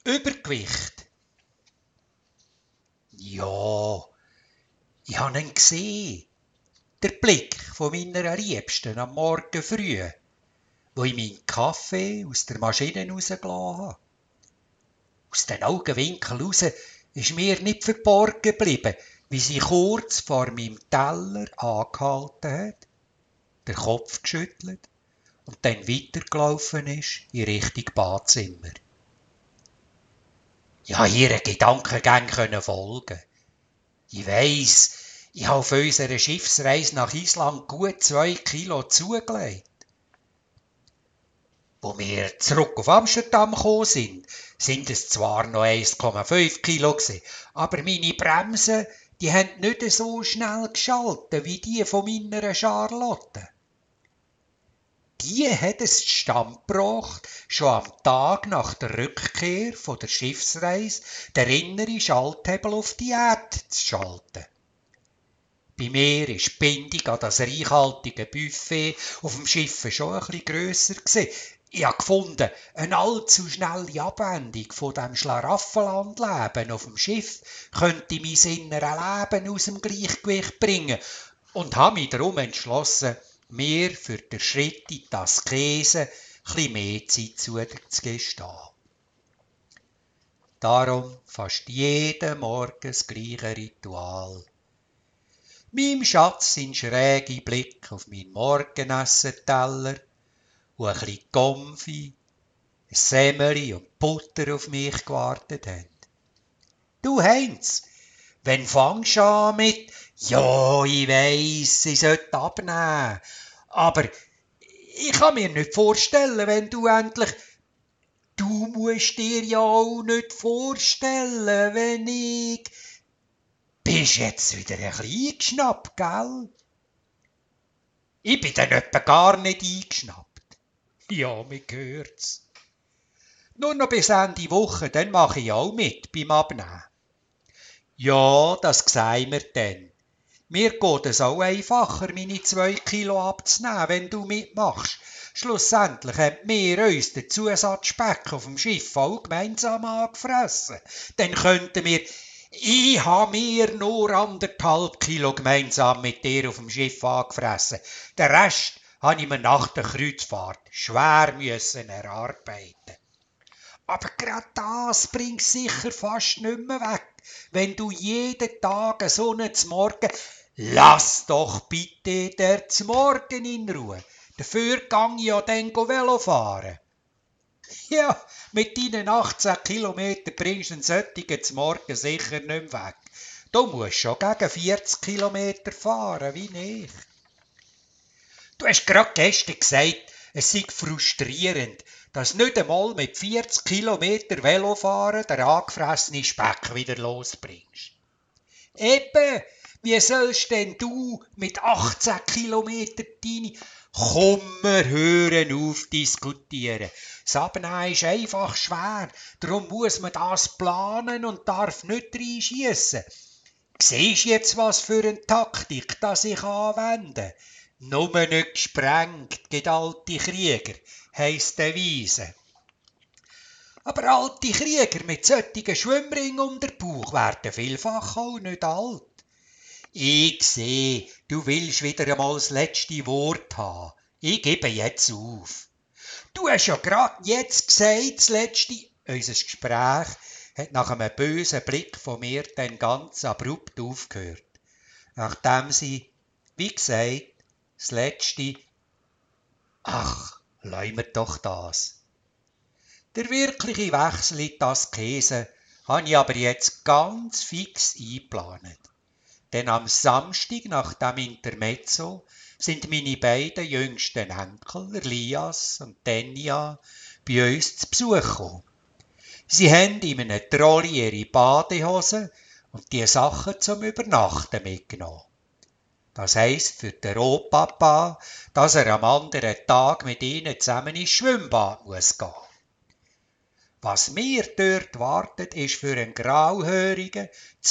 Übergewicht? Ja, ich habe ihn gesehen. Der Blick von meiner Liebsten am Morgen früh, wo ich meinen Kaffee aus der Maschine rausgelassen habe. Aus den Augenwinkeln raus ist mir nicht verborgen geblieben, wie sie kurz vor meinem Teller angehalten hat, den Kopf geschüttelt und dann weitergelaufen ist in Richtung Badzimmer. Ich konnte ihren Gedankengängen folgen. Ich weiss, ich habe auf unserer Schiffsreise nach Island gut 2 Kilo zugelegt. Wo wir zurück auf Amsterdam gekommen sind es zwar noch 1,5 Kilo gewesen, aber meine Bremsen, die haben nicht so schnell geschaltet wie die von meiner Charlotte. Die hat es zustande gebracht, schon am Tag nach der Rückkehr von der Schiffsreise den inneren Schalthebel auf die Erde zu schalten. Bei mir war die Bindung an das reichhaltige Buffet auf dem Schiff schon ein bisschen grösser gewesen. Ich habe gefunden, eine allzu schnelle Abwendung von dem Schlaraffenlandleben auf dem Schiff könnte mein inneres Leben aus dem Gleichgewicht bringen und habe mich darum entschlossen, mir für den Schritt in die Askese etwas mehr Zeit zuzugestehen. Darum fast jeden Morgen das gleiche Ritual. Meinem Schatz sein schräger Blick auf meinen Morgenessenteller, wo ein bisschen Konfi, ein Semmeli und Butter auf mich gewartet haben. Du Heinz, wann fangst du an mit «Ja, ich weiss, ich sollte abnehmen, aber ich kann mir nicht vorstellen, wenn du endlich...» «Du musst dir ja auch nicht vorstellen, wenn ich...» «Bist jetzt wieder ein bisschen eingeschnappt, gell?» «Ich bin dann etwa gar nicht eingeschnappt.» «Ja, mir hört's.» «Nur noch bis Ende Woche, dann mache ich auch mit beim Abnehmen.» «Ja, das sehen wir dann. Mir geht es auch einfacher, meine 2 Kilo abzunehmen, wenn du mitmachst. Schlussendlich haben wir uns den Zusatzspeck auf dem Schiff auch gemeinsam angefressen. Dann könnten wir... Ich habe mir nur 1,5 Kilo gemeinsam mit dir auf dem Schiff angefressen. Den Rest habe ich mir nach der Kreuzfahrt schwer erarbeiten. Aber gerade das bringt sicher fast nicht mehr weg, wenn du jeden Tag so einen Z'Morgen... Lass doch bitte der Z'Morgen in Ruhe. Dafür gang ich ja dann Velo fahren. Ja, mit deinen 18 Kilometer bringst du einen solchen Z'Morgen sicher nicht mehr weg. Du musst schon gegen 40 Kilometer fahren, wie ich. Du hast gerade gestern gesagt, es sei frustrierend, dass nicht einmal mit 40 Kilometer Velofahren der angefressene Speck wieder losbringst. Eben, wie sollst denn du mit 18 Kilometer deine... Komm, wir hören auf diskutieren. Das Abnehmen ist einfach schwer, darum muss man das planen und darf nicht reinschiessen. Siehst jetzt, was für eine Taktik das ich anwende? Nur nicht gesprengt, geht alte Krieger, heisst der Weise. Aber alte Krieger mit solchen Schwimmringen um den Bauch werden vielfach auch nicht alt. Ich sehe, du willst wieder einmal das letzte Wort haben. Ich gebe jetzt auf. Du hast ja gerade jetzt gesagt, das letzte... Unser Gespräch hat nach einem bösen Blick von mir dann ganz abrupt aufgehört. Nachdem sie, wie gesagt, das letzte... Ach, lassen wir doch das. Der wirkliche Wechsel in die Askese habe ich aber jetzt ganz fix eingeplant. Denn am Samstag nach dem Intermezzo sind meine beiden jüngsten Enkel, Elias und Tenia, bei uns zu Besuch gekommen. Sie haben in einem Trolley ihre Badehosen und die Sachen zum Übernachten mitgenommen. Das heisst für den Rohpapa, dass er am anderen Tag mit ihnen zusammen ins Schwimmbad muss gehen. Was mir dort wartet, ist für einen grauhörigen,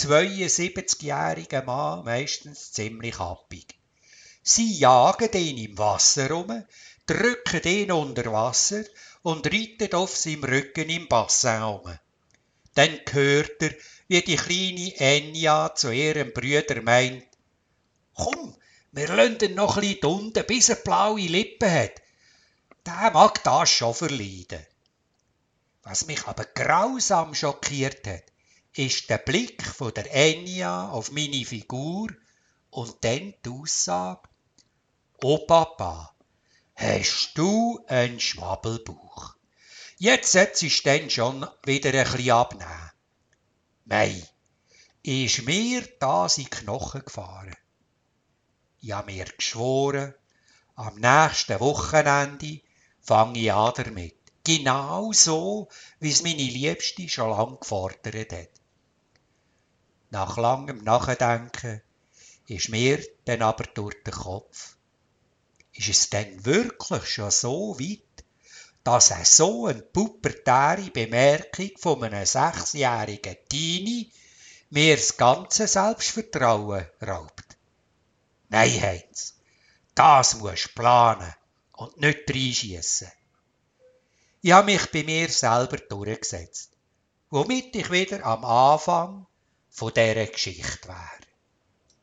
72-jährigen Mann meistens ziemlich happig. Sie jagen ihn im Wasser rum, drücken ihn unter Wasser und reiten auf seinem Rücken im Bassin um. Dann hört er, wie die kleine Enya zu ihrem Brüder meint, «Komm, wir lassen ihn noch ein bisschen unten, bis er blaue Lippen hat. Der mag das schon verleiden.» Was mich aber grausam schockiert hat, ist der Blick von der Enya auf meine Figur und dann die Aussage, «Oh Papa, hast du einen Schwabbelbauch? Jetzt solltest du dann schon wieder ein bisschen abnehmen.» Mei, ist mir das in die Knochen gefahren. Ich habe mir geschworen, am nächsten Wochenende fange ich an damit. Genau so, wie es meine Liebste schon lange gefordert hat. Nach langem Nachdenken ist mir dann aber durch den Kopf. Ist es denn wirklich schon so weit, dass so eine pubertäre Bemerkung von einem 6-jährigen Teenie mir das ganze Selbstvertrauen raubt? Nein, Heinz, das musst du planen und nicht reinschiessen. Ich habe mich bei mir selber durchgesetzt, womit ich wieder am Anfang von dieser Geschichte wäre.